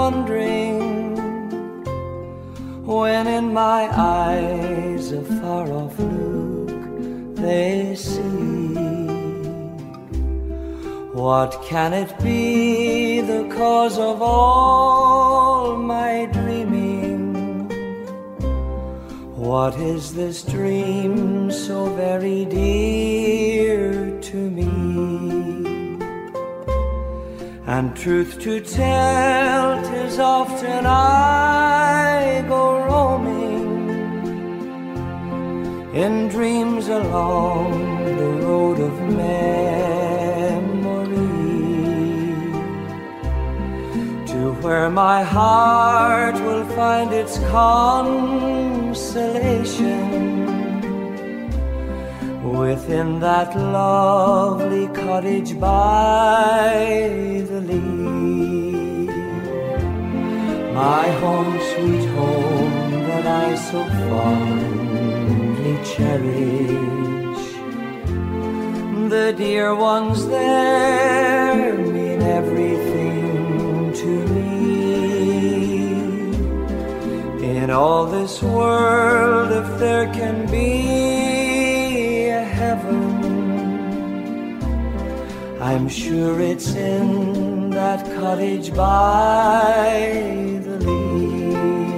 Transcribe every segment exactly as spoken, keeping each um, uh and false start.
wondering when in my eyes a far-off look they see. What can it be, the cause of all my dreaming? What is this dream so very dear to me? And truth to tell, 'tis often I go roaming in dreams along the road of memory, to where my heart will find its consolation within that lovely cottage by the lea. My home, sweet home, that I so fondly cherish. The dear ones there mean everything to me. In all this world, if there can be a heaven, I'm sure it's in that cottage by the lea.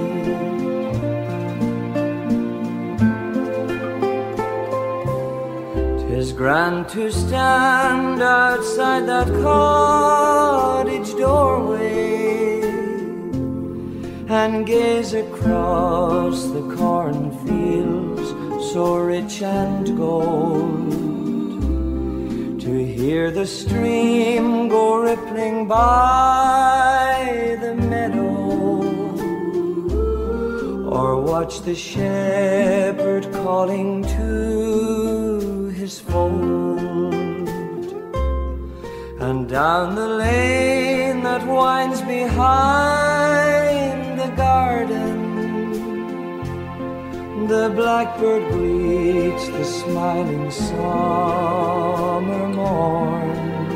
'Tis grand to stand outside that cottage doorway and gaze across the cornfields so rich and gold, to hear the stream go rippling by the meadow, or watch the shepherd calling to his fold. And down the lane that winds behind the garden, the blackbird greets the smiling summer morn.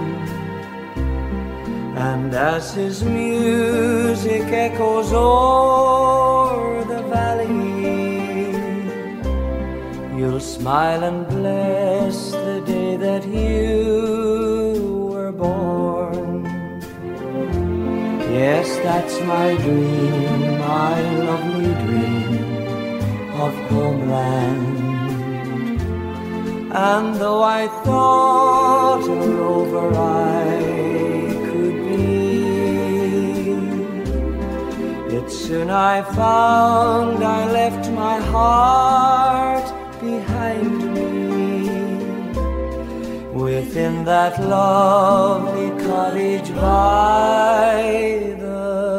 And as his music echoes o'er the valley, you'll smile and bless the day that you were born. Yes, that's my dream, my lovely dream of homeland. And though I thought a rover I could be, yet soon I found I left my heart behind me within that lovely cottage by the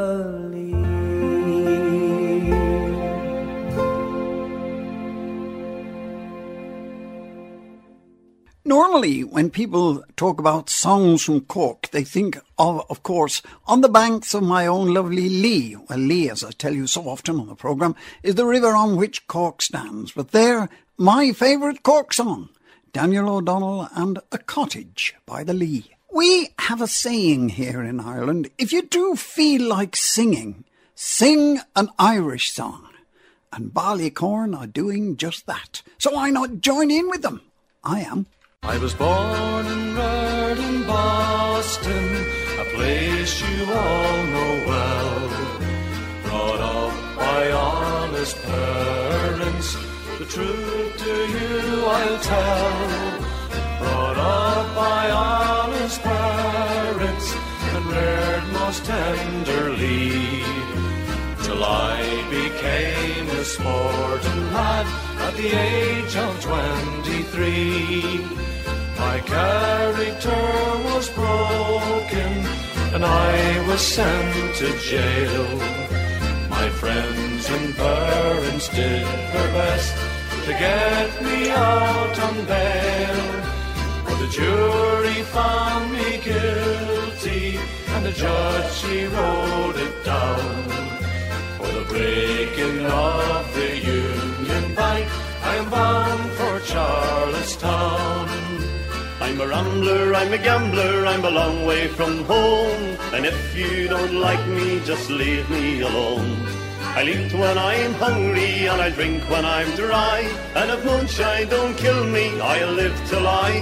Normally, when people talk about songs from Cork, they think of, of course, On the Banks of My Own Lovely Lee. Well, Lee, as I tell you so often on the programme, is the river on which Cork stands. But they're my favourite Cork song, Daniel O'Donnell and A Cottage by the Lee. We have a saying here in Ireland, if you do feel like singing, sing an Irish song. And Ballycorn are doing just that. So why not join in with them? I am. I was born and reared in Boston, a place you all know well. Brought up by honest parents, the truth to you I'll tell. Brought up by honest parents and reared most tenderly, till I became a sporting lad at the age of twenty-three. My character was broken and I was sent to jail. My friends and parents did their best to get me out on bail, but the jury found me guilty and the judge, he wrote it down. For the breaking of the Union Bank, I am bound for Charlestown. I'm a rambler, I'm a gambler, I'm a long way from home. And if you don't like me, just leave me alone. I'll eat when I'm hungry and I'll drink when I'm dry. And if moonshine don't kill me, I'll live till I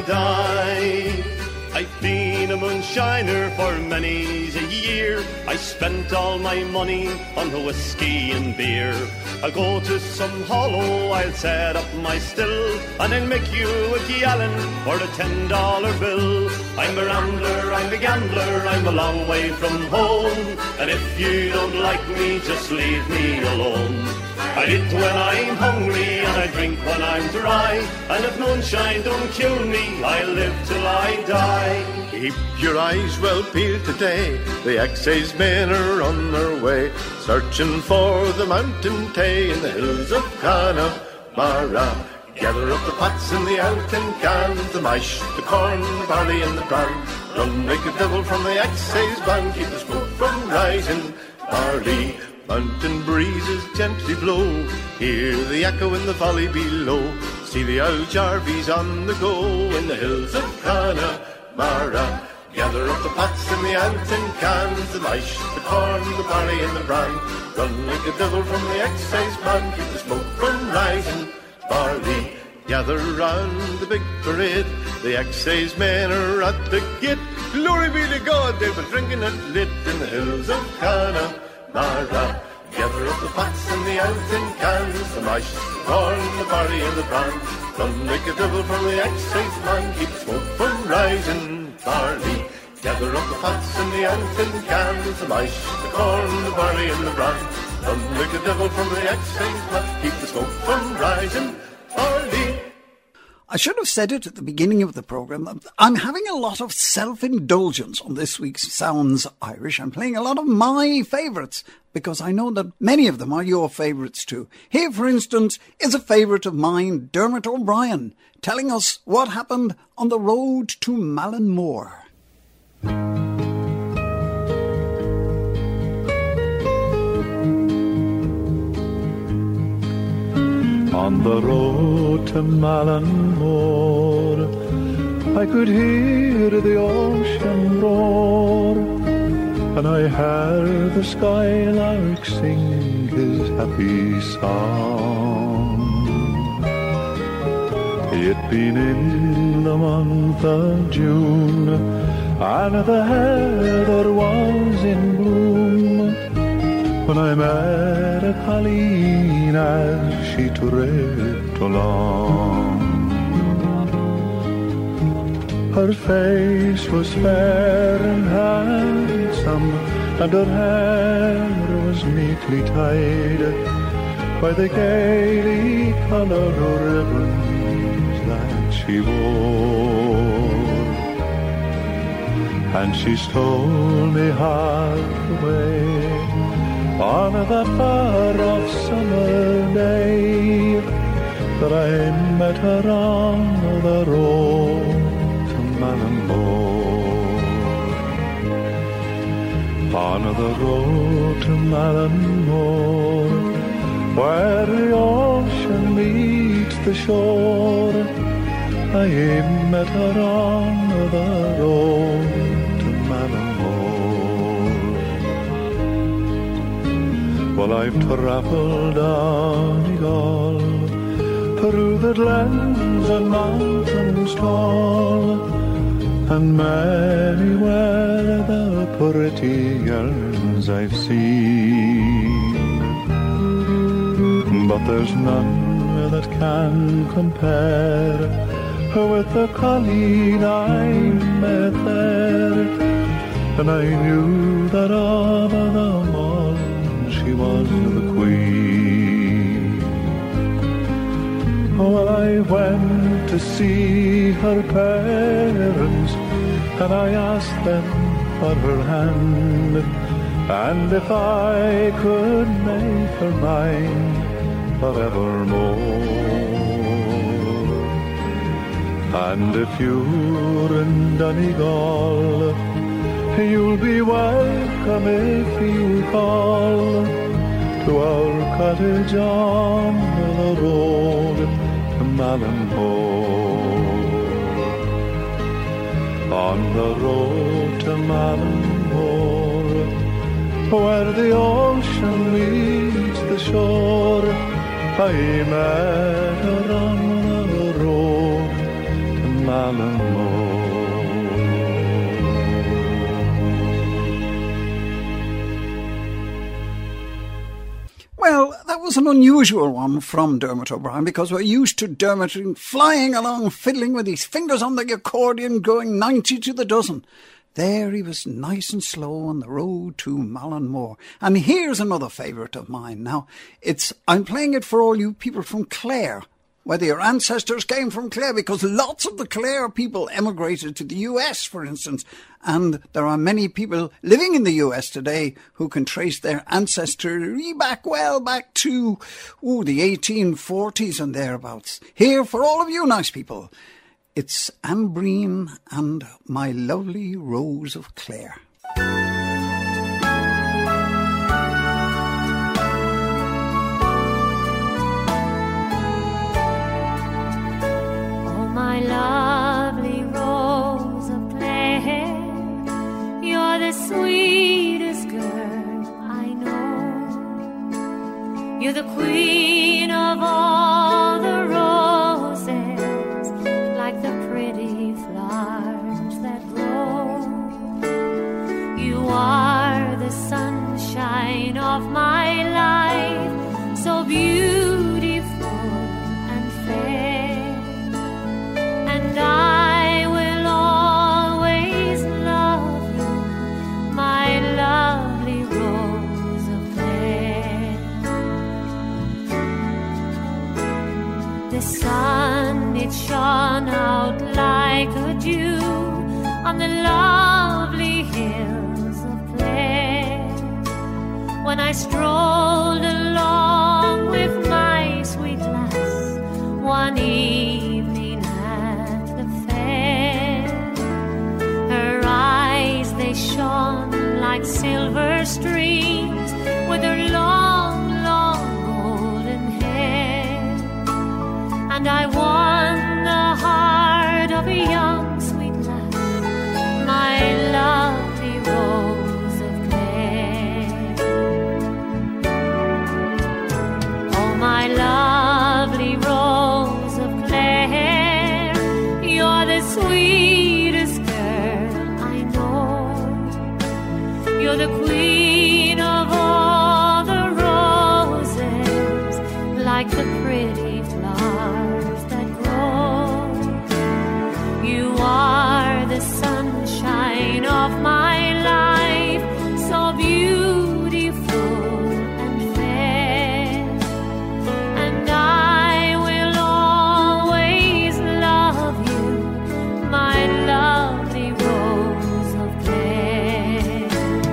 die. I've been a moonshiner for many's a year. I spent all my money on the whiskey and beer. I'll go to some hollow, I'll set up my still, and I'll make you a gallon for a ten dollar bill. I'm a rambler, I'm a gambler, I'm a long way from home. And if you don't like me, just leave me alone. I eat when I'm hungry and I drink when I'm dry. And if moonshine don't kill me, I'll live till I die. Keep your eyes well peeled today. The excise men are on their way, searching for the mountain tay in the hills of Connemara. Gather up the pots and the Elkin cans, the mash, the corn, the barley and the bran. Run like a devil from the excise van, keep the smoke from rising. Barley, mountain breezes gently blow, hear the echo in the valley below. See the old Jarvies on the go in the hills of Connemara. Gather up the pots and the Elkin cans, the mash, the corn, the barley and the bran. Run like a devil from the excise man, keep the smoke from rising. Barley, gather round the big parade, the excise men are at the gate. Glory be to God, they've been drinking it lit in the hills of Connemara. Gather up the pots and the Elkin cans, the mash, the corn, the barley and the bran. Run like a devil from the excise man, keep the smoke from rising. Barley, gather up the pots and the Elkin cans, the mash, the corn, the barley and the bran. Run like a devil from the excise man, keep the smoke from rising. Barley. I should have said it at the beginning of the programme. I'm having a lot of self-indulgence on this week's Sounds Irish. I'm playing a lot of my favourites because I know that many of them are your favourites too. Here, for instance, is a favourite of mine, Dermot O'Brien, telling us what happened on the road to Mallinmore. On the road to Mallinmore, I could hear the ocean roar, and I heard the skylark sing his happy song. It'd been in the month of June, and the heather was in bloom, when I met a colleen as she tripped along. Her face was fair and handsome, and her hair was neatly tied by the gaily coloured ribbons that she wore. And she stole me halfway on that far-off summer day that I met her on the road to Mallinmore. On the road to Mallinmore, where the ocean meets the shore, I met her on the road to Mallinmore. Well, I've travelled Donegal through the glens and mountains tall, and many were the pretty girls I've seen, but there's none that can compare with the colleen I met there, and I knew that of them all she was the queen. Well, I went to see her parents, and I asked them for her hand, and if I could make her mine forevermore. And if you're in Donegal, you'll be welcome if you call to our cottage on the road to Mallinmore. on the road to Mallinmore, where the ocean meets the shore. I met her on the road to Mallinmore. Well, that was an unusual one from Dermot O'Brien, because we're used to Dermot flying along, fiddling with his fingers on the accordion, going ninety to the dozen. There he was nice and slow on the road to Mallinmore. And here's another favourite of mine. Now, it's I'm playing it for all you people from Clare, whether your ancestors came from Clare, because lots of the Clare people emigrated to the U S, for instance, and there are many people living in the U S today who can trace their ancestry back well back to ooh, the eighteen forties and thereabouts. Here, for all of you nice people, it's Anne Breen and My Lovely Rose of Clare. My lovely rose of Clare, you're the sweetest girl I know. You're the queen of all the roses, like the pretty flowers that grow. You are the sunshine of my life, so beautiful and fair. And I will always love you, my lovely rose of Clare. The sun, it shone out like a dew on the lovely hills of Clare, when I strolled along with my sweet lass one evening. They shone like silver streams with her long, long golden hair. And I won the heart of a young sweet lass, my lovely rose of Clare. Oh, my lovely rose of Clare, you're the sweetest You're the queen of all the roses, like the pretty flowers that grow. You are the sunshine of my life, so beautiful and fair. And I will always love you, my lovely rose of Clare.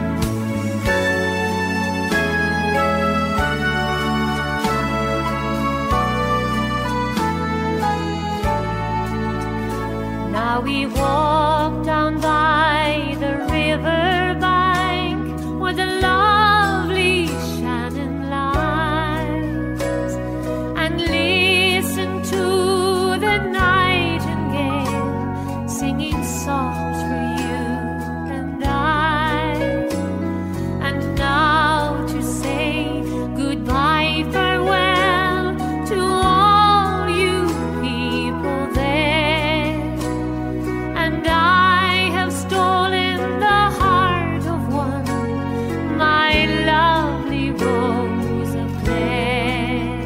We walked down by the river bank where the lovely Shannon lies, and listened to the nightingale singing soft for you and I. And now to say goodbye, farewell to all you people there. And I have stolen the heart of one, my lovely rose of Clare.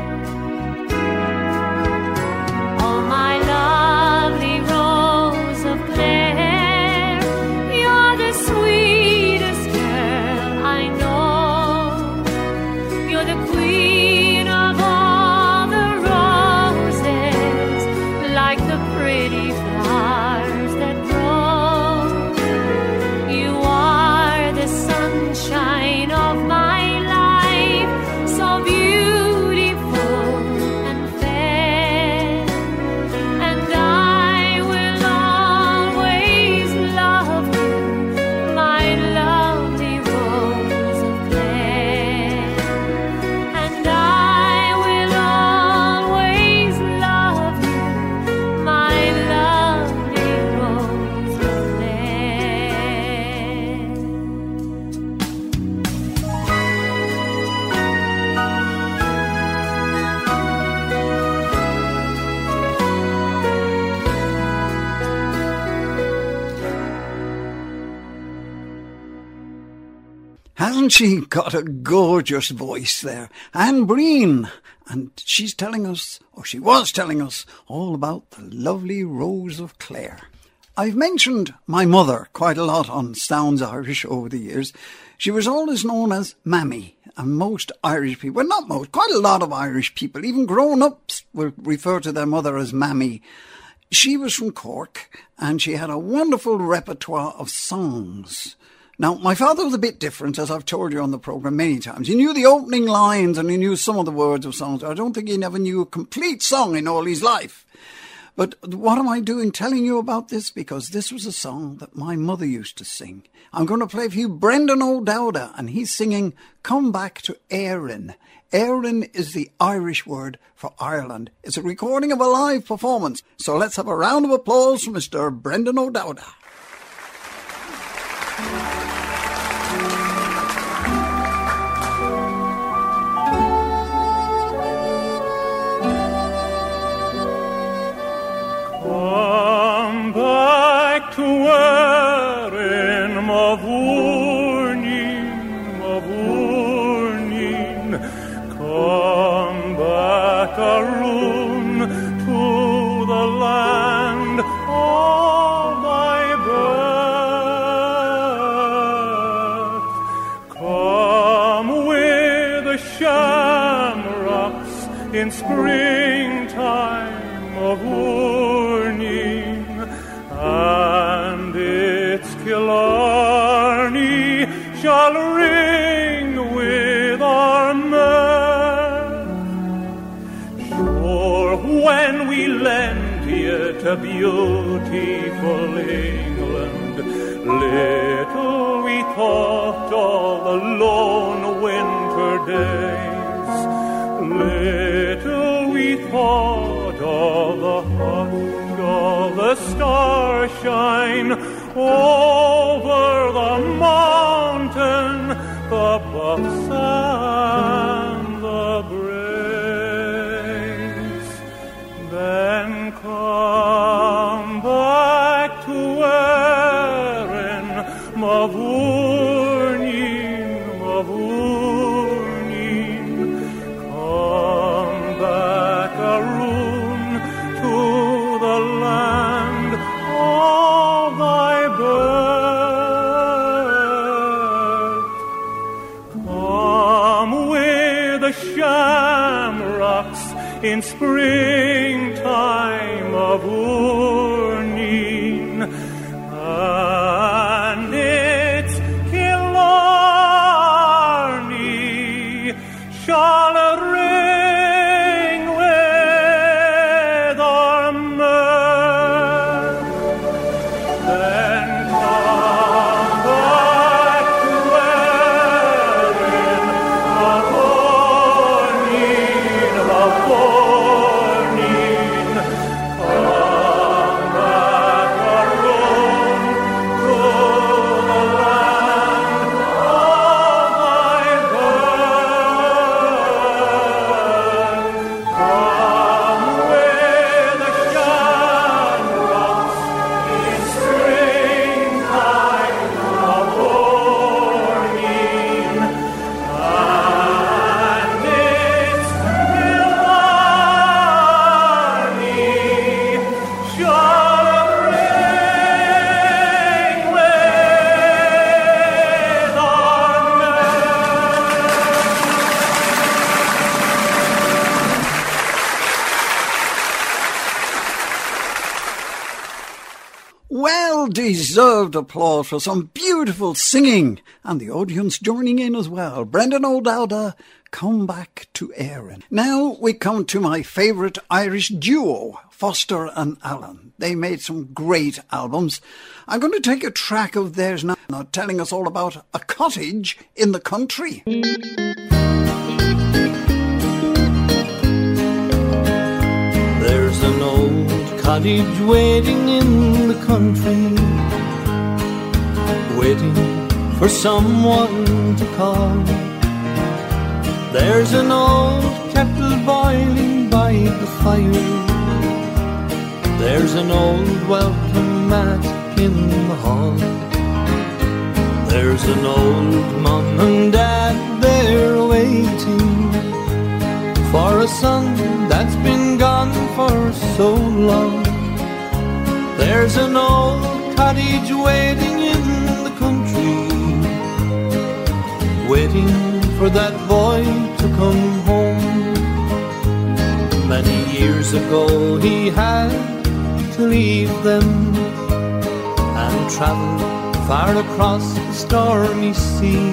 Oh, my lovely rose of Clare, you're the sweetest girl I know. You're the queen of all the roses, like the pretty flowers that grow. You are the sunshine of my life, so beautiful and fair. And I will always love you, my lovely rose of Clare. And I Hasn't she got a gorgeous voice there? Anne Breen. And she's telling us, or she was telling us, all about the lovely Rose of Clare. I've mentioned my mother quite a lot on Sounds Irish over the years. She was always known as Mammy, and most Irish people, well not most, quite a lot of Irish people, even grown-ups will refer to their mother as Mammy. She was from Cork, and she had a wonderful repertoire of songs. Now, my father was a bit different, as I've told you on the programme many times. He knew the opening lines and he knew some of the words of songs. I don't think he never knew a complete song in all his life. But what am I doing telling you about this? Because this was a song that my mother used to sing. I'm going to play for you Brendan O'Dowda, and he's singing Come Back to Éireann. Éireann is the Irish word for Ireland. It's a recording of a live performance. So let's have a round of applause for Mister Brendan O'Dowda. Come back to Éireann, Mavourneen, Mavourneen. Come back, Arun, to the land of thy birth. Come with the shamrocks in springtime, Mavourneen, and its Killarney shall ring with our mirth. Sure, when we lent you to beautiful England, little we thought all the lone winter days, little we thought of the hush of the starshine over the mountain, the bucks and the braes. Then come back to Éireann, Mavourneen, Mavourneen. Come back, Arun, to the land of thy birth. Come with the shamrocks in springtime of Urnin, and its Killarney shall ring with our mirth. Then come back to Éireann, Mavourneen, Mavourneen. Come back, Arun, to the land of thy birth. Come with the shamrocks in springtime of Urnin, and its Killarney shall ring with our mirth. Well-deserved applause for some beautiful singing, and the audience joining in as well. Brendan O'Dowda, Come Back to Éireann. Now we come to my favourite Irish duo, Foster and Allen. They made some great albums. I'm going to take a track of theirs now, now telling us all about a cottage in the country. There's an old cottage waiting in the country, waiting for someone to call. There's an old kettle boiling by the fire. There's an old welcome mat in the hall. There's an old mum and dad there waiting for a son that's been gone for so long. There's an old cottage waiting in the country, waiting for that boy to come home. Many years ago he had to leave them and travel far across the stormy sea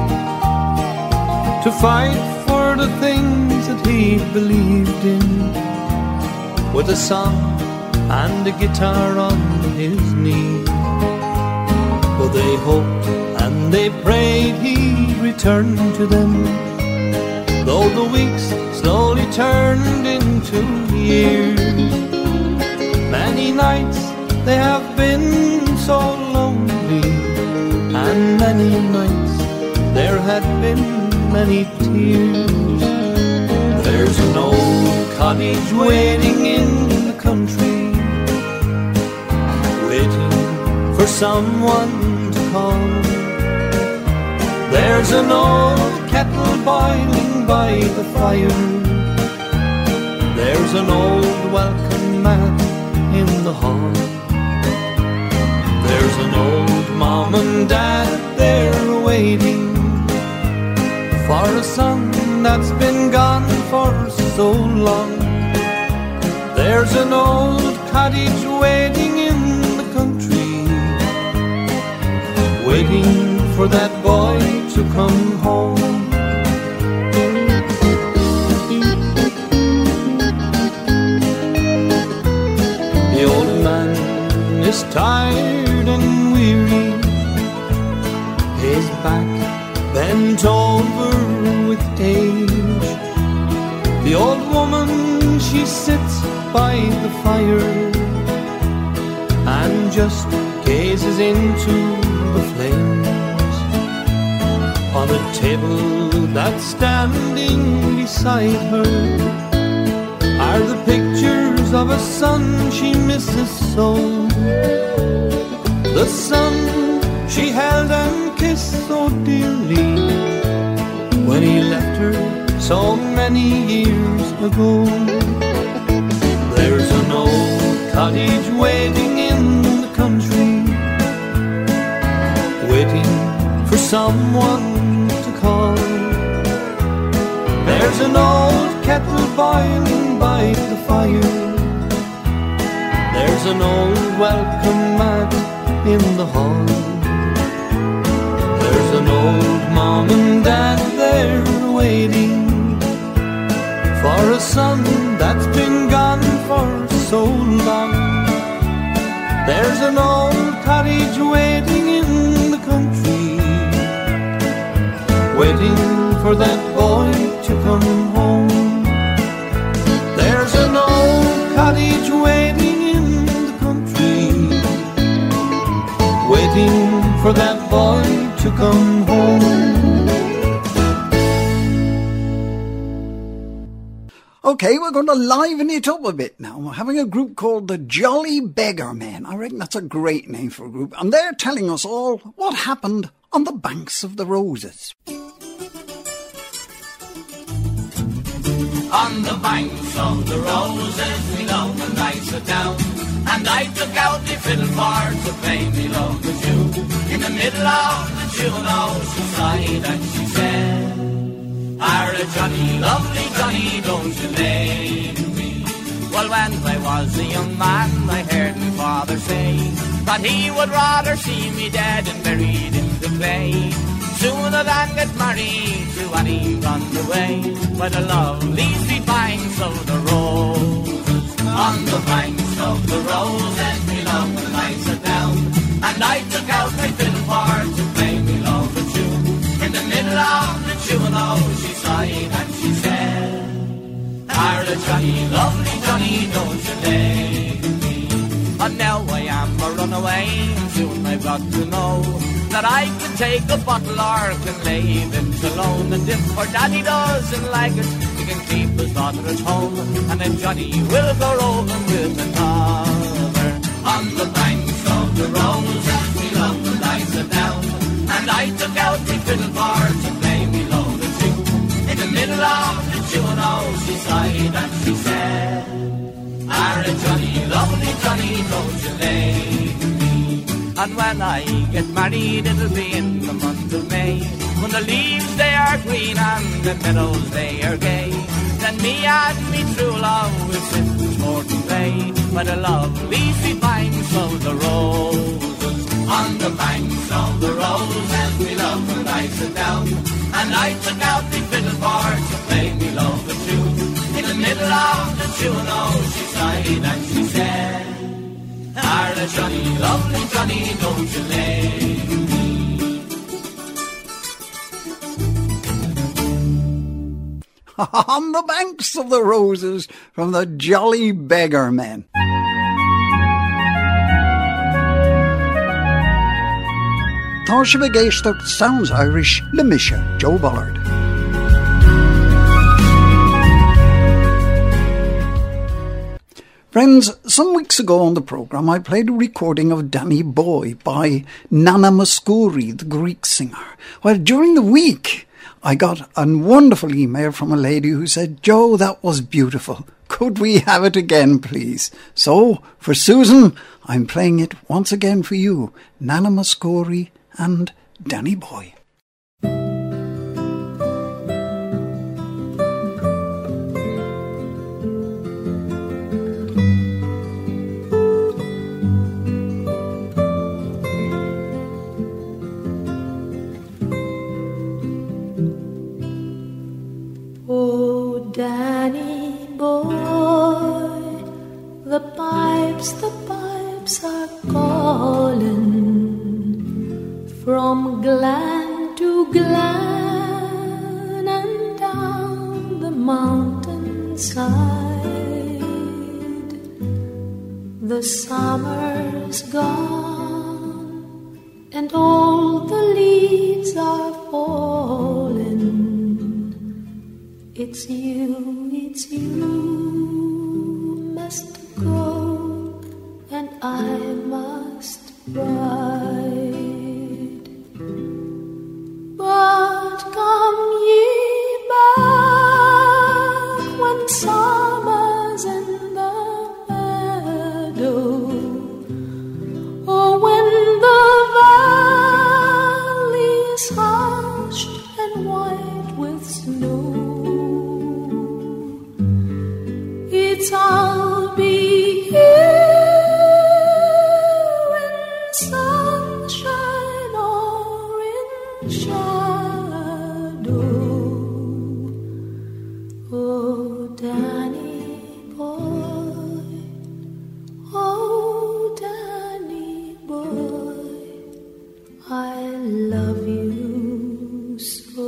to fight for the things that he believed in, with a song and a guitar on his knee. But they hoped and they prayed he'd return to them, though the weeks slowly turned into years. Many nights they have been so lonely, and many nights there had been many tears. There's an old cottage waiting in the country, waiting for someone to call. There's an old kettle boiling by the fire. There's an old welcome mat in the hall. There's an old mom and dad there waiting for a son that's been gone for so long. There's an old cottage waiting in the country, waiting for that boy to come home. The old man is tired and weary, his back bent over with age. The old woman, she sits by the fire and just gazes into the flames. On a table that's standing beside her are the pictures of a son she misses so. The son she held and kissed so dearly when he left her so many years ago. There's an old cottage waiting in the country, waiting for someone to call. There's an old kettle boiling by the fire. There's an old welcome mat in the hall. There's an old mom and dad there waiting for a son that's been gone for so long. There's an old cottage waiting in the country, waiting for that boy to come home. There's an old cottage waiting in the country, waiting for that boy to come home. Okay, we're going to liven it up a bit now. We're having a group called the Jolly Beggar Men. I reckon that's a great name for a group. And they're telling us all what happened on the banks of the Roses. On the banks of the Roses, me love and I sat down, and I took out the fiddle for to play me love the tune. In the middle of the tune, oh, she sighed and she said, "Are a Johnny, lovely Johnny, don't you lay to me?" Well, when I was a young man, I heard my father say that he would rather see me dead and buried in the clay sooner than get married to Annie run away by the lovely sweet banks of the Roses. On the banks of the Roses, me love and I sat down, and I took out my fiddle for to play me love a tune. In the middle of the tune, oh, she sighed and she said, "Are a Johnny, lovely Johnny, don't you lay to me?" And now I am a runaway, and soon I've got to know that I can take a bottle or can leave it alone. And if her daddy doesn't like it, he can keep his daughter at home, and then Johnny will go roving with another. On the banks of the Roses, we love and I sat down, and I I took out the fiddle bar to play me low the tune. In the middle of the tune, oh, she sighed and she said, "Are Johnny, lovely Johnny, don't you leave me. And when I get married, it'll be in the month of May, when the leaves they are green and the meadows they are gay. Then me and me true love will sit for to play by the lovely sweet banks of the roses. On the banks of the roses, we love when I sit down, and I took out the fiddle bar to play me love the tune. In the middle of the tune, oh, she sighed and she said, "Are the Johnny, lovely Johnny, don't you leave me." On the banks of the roses from the Jolly Beggar Men. Tá sibh géisteacht Sounds Irish le Misha, Joe Bullard. Friends, some weeks ago on the programme I played a recording of Danny Boy by Nana Mouskouri, the Greek singer. Well, during the week I got a wonderful email from a lady who said, "Joe, that was beautiful. Could we have it again, please?" So, for Susan, I'm playing it once again for you, Nana Mouskouri and Danny Boy. Danny boy, the pipes, the pipes are calling from glen to glen and down the mountainside. The summer's gone and all the leaves are falling. It's you, it's you must go, and I must ride. But come ye back when summer's in the meadow, or when the valley's hushed and white with snow. I'll be here in sunshine or in shadow. Oh, Danny boy, oh, Danny boy, I love you so.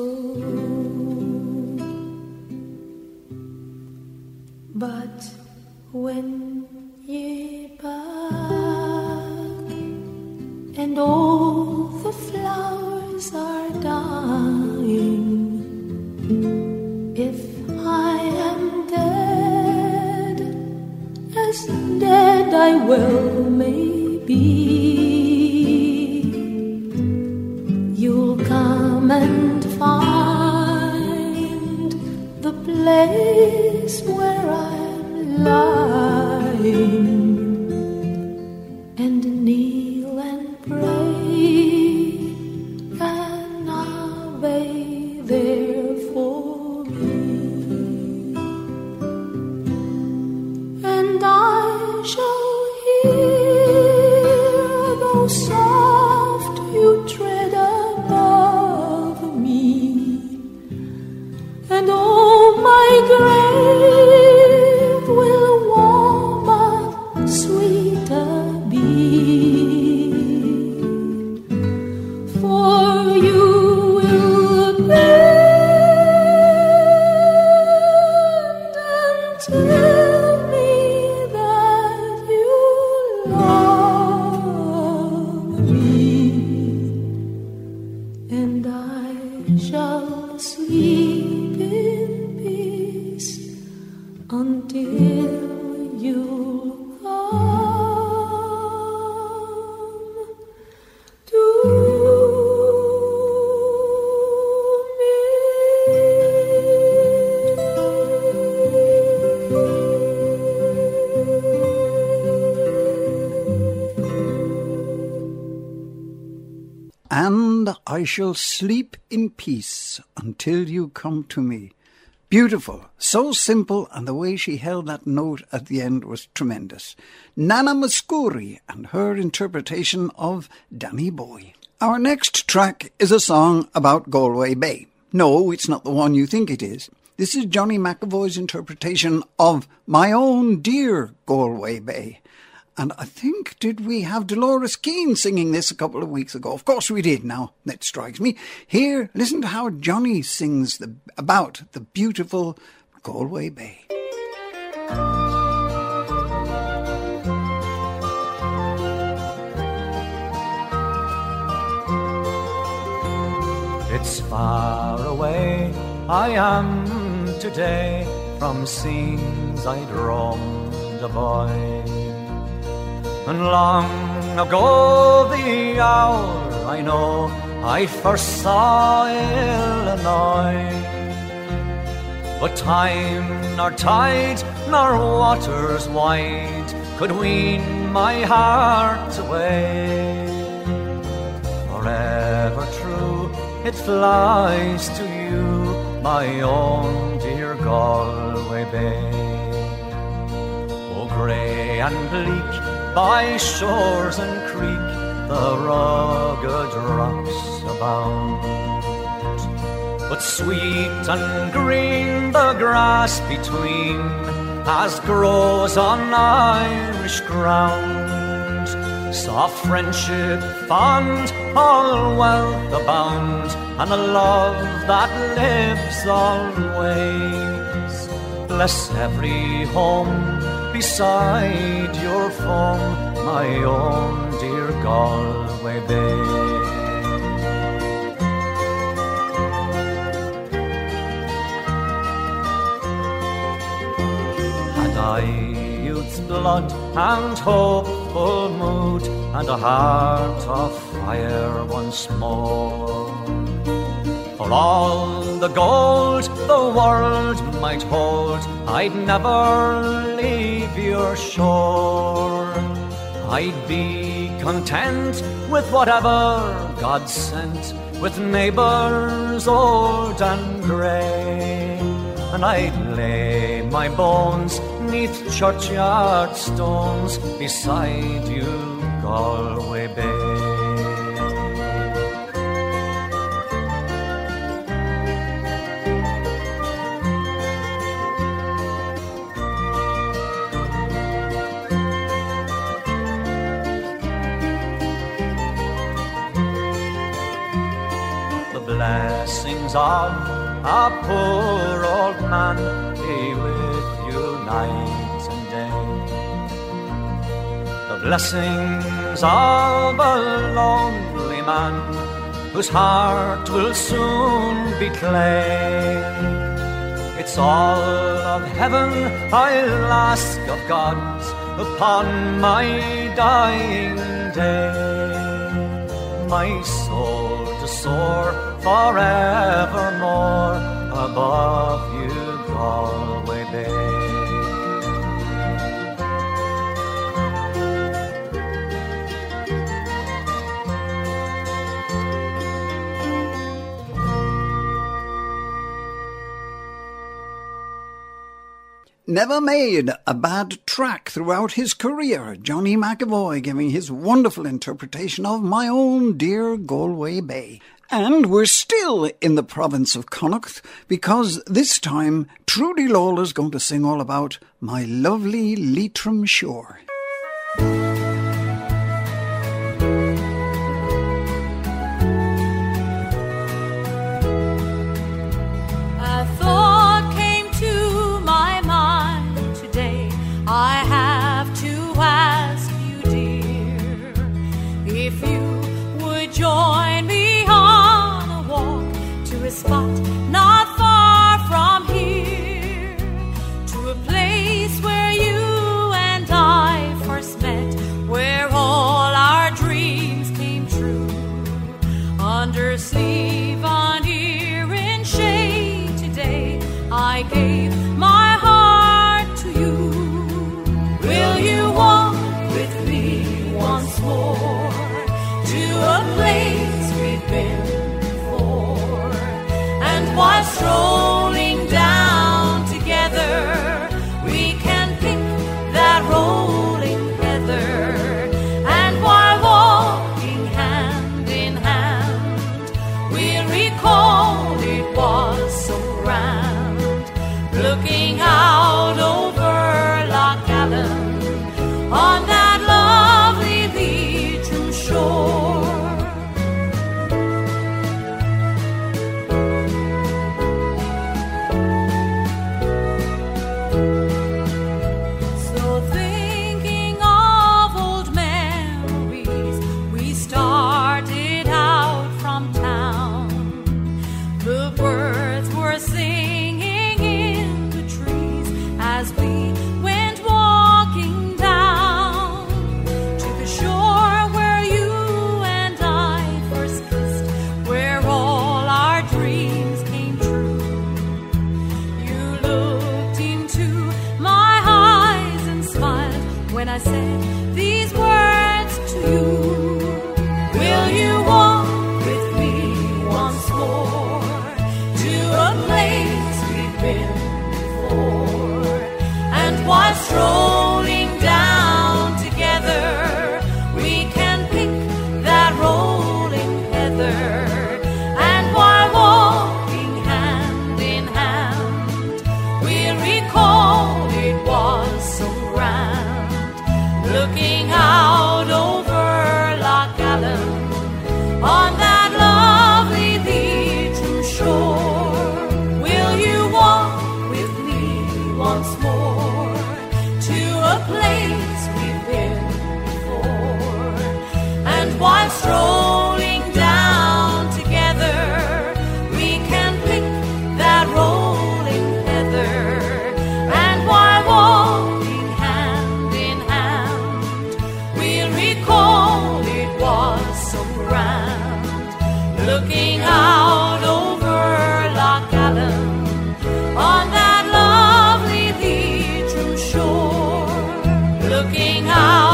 But when you're back and all the flowers are dying, if I am dead, as dead I well may be, you'll come and find the place where I'm lying, and kneel and pray an Ave there for me, and I shall hear though soft you tread above me, and oh my grave will warmer, sweeter be, for you will bend and tell me that you love me, and I shall sleep in peace until you come to I shall sleep in peace until you come to me. Beautiful, so simple, and the way she held that note at the end was tremendous. Nana Muscuri and her interpretation of Danny Boy. Our next track is a song about Galway Bay. No, it's not the one you think it is. This is Johnny McAvoy's interpretation of My Own Dear Galway Bay. And I think, did we have Dolores Keane singing this a couple of weeks ago? Of course we did, now that strikes me. Here, listen to how Johnny sings the, about the beautiful Galway Bay. It's far away I am today from scenes I'd roamed a boy. And long ago the hour I know I first saw Illinois. But time nor tide nor waters wide could wean my heart away. Forever true it flies to you, my own dear Galway Bay. Oh, grey and bleak by shores and creek, the rugged rocks abound. But sweet and green the grass between, as grows on Irish ground. Soft friendship fond, all wealth abound, and a love that lives always. Bless every home beside your foam, my own dear Galway Bay. Had I youth's blood and hopeful mood, and a heart of fire once more, for all the gold the world might hold, I'd never leave your shore. I'd be content with whatever God sent, with neighbours old and grey, and I'd lay my bones neath churchyard stones beside you, Galway Bay. Blessings of a poor old man be with you night and day. The blessings of a lonely man whose heart will soon be clay. It's all of heaven I'll ask of God upon my dying day. My soul to soar forevermore above you, Galway Bay. Never made a bad track throughout his career. Johnny McAvoy giving his wonderful interpretation of My Own Dear Galway Bay. And we're still in the province of Connacht, because this time Trudy Lawler's going to sing all about My Lovely Leitrim Shore. A thought came to my mind today. I have to ask you, dear, if you would join me on a walk to a spot not far from here, to a place where you and I first met, where all our dreams came true. Under sleeve, on ear, in shade today, I gave my heart to you. Will you walk with me once more to a place we've been once more to a place we've been before. And while strolling down together, we can pick that rolling heather. And while walking hand in hand, we'll recall it was so grand, looking out over Loch Allen on that lovely Leitrim shore, looking out